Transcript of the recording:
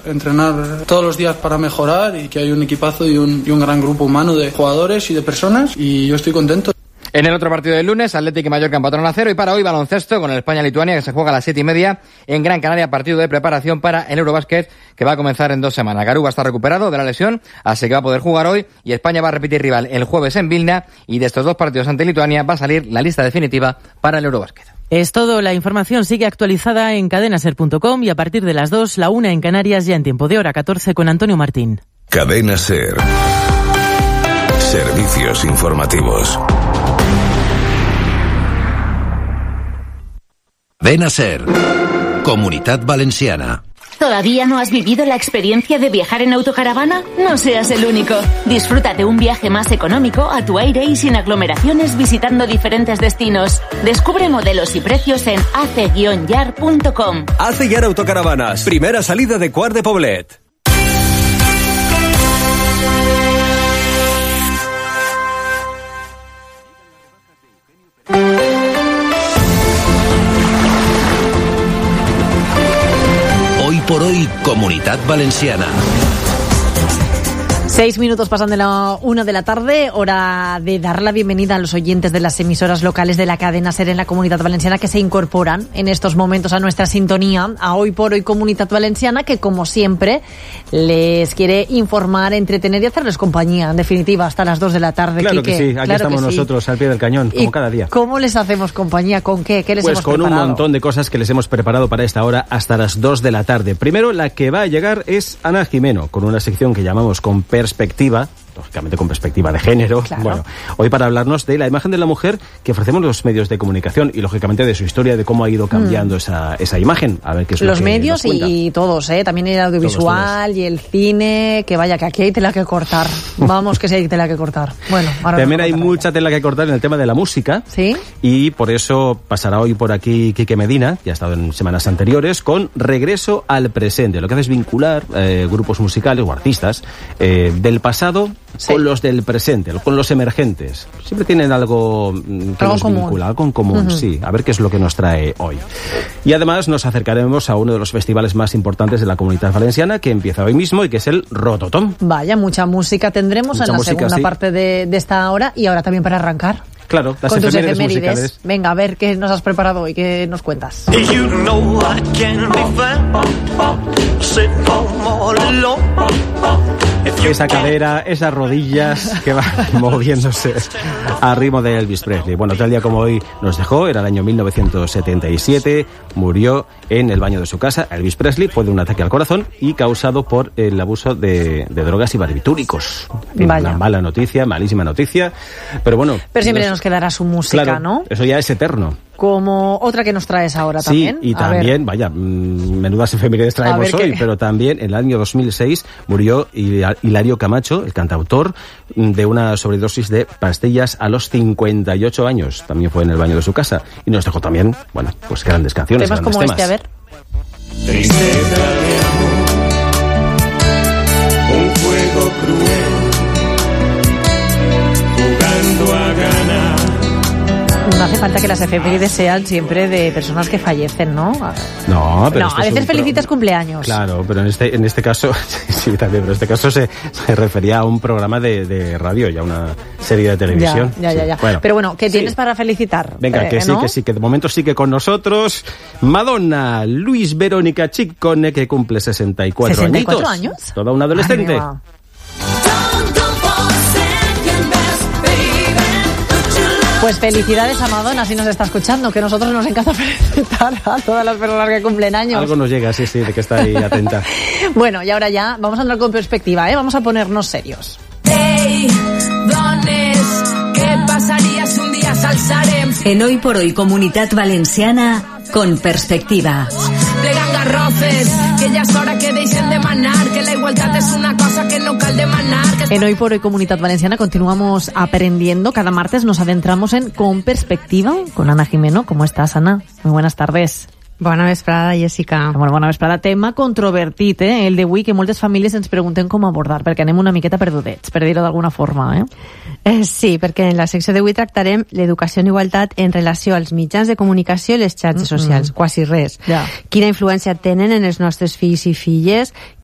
entrenar todos los días para mejorar y que hay un equipazo y un gran grupo humano de jugadores y de personas y yo estoy contento. En el otro partido del lunes, Atlético y Mallorca empataron a 0 y para hoy baloncesto con el España-Lituania que se juega a las 7:30 en Gran Canaria, partido de preparación para el Eurobásquet que va a comenzar en 2 semanas. Garú va a estar recuperado de la lesión, así que va a poder jugar hoy y España va a repetir rival el jueves en Vilna y de estos 2 partidos ante Lituania va a salir la lista definitiva para el Eurobásquet. Es todo, la información sigue actualizada en cadenaser.com y a partir de las 2, la 1 en Canarias ya en tiempo de hora 14 con Antonio Martín. Cadena Ser. Servicios informativos. Cadena Ser. Comunitat Valenciana. ¿Todavía no has vivido la experiencia de viajar en autocaravana? No seas el único. Disfruta de un viaje más económico, a tu aire y sin aglomeraciones visitando diferentes destinos. Descubre modelos y precios en ace-yar.com. Ace Yar Autocaravanas. Primera salida de Quart de Poblet. Por hoy, Comunitat Valenciana. 6 minutos pasan de la 1 de la tarde, hora de dar la bienvenida a los oyentes de las emisoras locales de la cadena SER en la Comunidad Valenciana que se incorporan en estos momentos a nuestra sintonía, a Hoy por Hoy Comunitat Valenciana, que como siempre les quiere informar, entretener y hacerles compañía, en definitiva, hasta las 2 de la tarde. Claro Quique. que sí, aquí claro estamos nosotros al pie del cañón, como cada día. ¿Cómo les hacemos compañía? ¿Con qué? ¿Qué les hemos preparado? Pues con un montón de cosas que les hemos preparado para esta hora hasta las 2 de la tarde. Primero, la que va a llegar es Ana Jimeno, con una sección que llamamos Con Perspectiva, lógicamente con perspectiva de género. Claro. Bueno, hoy para hablarnos de la imagen de la mujer que ofrecemos los medios de comunicación y lógicamente de su historia, de cómo ha ido cambiando esa imagen. A ver qué es los lo que medios nos cuenta. Y todos, también el audiovisual todos. Y el cine, que vaya, que aquí hay tela que cortar. Vamos, que sí hay tela que cortar. Bueno, ahora también hay mucha tela que cortar en el tema de la música. Sí. Y por eso pasará hoy por aquí Quique Medina, ya ha estado en semanas anteriores, con Regreso al Presente. Lo que hace es vincular grupos musicales o artistas del pasado con los del presente, con los emergentes. Siempre tienen algo que nos vincula, algo en común, sí. A ver qué es lo que nos trae hoy. Y además nos acercaremos a uno de los festivales más importantes de la Comunidad Valenciana, que empieza hoy mismo y que es el Rototom. Vaya, mucha música tendremos en la segunda parte de esta hora y ahora también para arrancar. Claro, las con tus efemérides musicales. Venga, a ver qué nos has preparado hoy, qué nos cuentas. Esa cadera, esas rodillas que van moviéndose a ritmo de Elvis Presley. Bueno, tal día como hoy nos dejó, era el año 1977, murió en el baño de su casa. Elvis Presley fue de un ataque al corazón y causado por el abuso de drogas y barbitúricos. Una mala noticia, malísima noticia, pero bueno. Pero siempre nos quedará su música, claro, ¿no? Eso ya es eterno. Como otra que nos traes ahora también. Sí, y también, vaya, menudas efemérides traemos hoy, pero también en el año 2006 murió Hilario Camacho, el cantautor, de una sobredosis de pastillas a los 58 años. También fue en el baño de su casa. Y nos dejó también, bueno, pues grandes canciones, temas grandes como temas. Este, a ver. Tristeza de amor, un fuego cruel, jugando a ganar. No hace falta que las efemérides sean siempre de personas que fallecen, ¿no? No, pero a veces felicitas cumpleaños. Claro, pero en este caso, sí, también, pero en este caso se refería a un programa de radio y a una serie de televisión. Ya. Bueno, pero bueno, ¿qué tienes para felicitar? Venga, que sí, que de momento sigue con nosotros Madonna, Luis Verónica Ciccone, que cumple 64 años. Toda una adolescente. Pues felicidades a Madonna si nos está escuchando, que nosotros nos encanta felicitar a todas las personas que cumplen años. Algo nos llega, sí, de que está ahí atenta. Bueno, y ahora ya vamos a andar con perspectiva, vamos a ponernos serios. Hey, dones, ¿qué pasaría si un día s'alçarem? En Hoy por Hoy Comunitat Valenciana, con perspectiva. Plegant garrofes, que ja és hora que deixen de manar, que la igualtat és una cosa que no cal demanar. En Hoy por Hoy Comunitat Valenciana continuamos aprendiendo. Cada martes nos adentramos en Con Perspectiva con Ana Jimeno. ¿Cómo estás, Ana? Muy buenas tardes. Bona vesprada, Jessica. Bueno, bona vesprada. Tema controvertit, el d'avui, que moltes famílies ens pregunten com abordar, perquè anem una miqueta perdudets, per dir-ho d'alguna forma, Sí, perquè en la secció d'avui tractarem l'educació en igualtat en relació als mitjans de comunicació i les xarxes socials, quasi res. Ja. Quina influència tenen en els nostres fills i filles,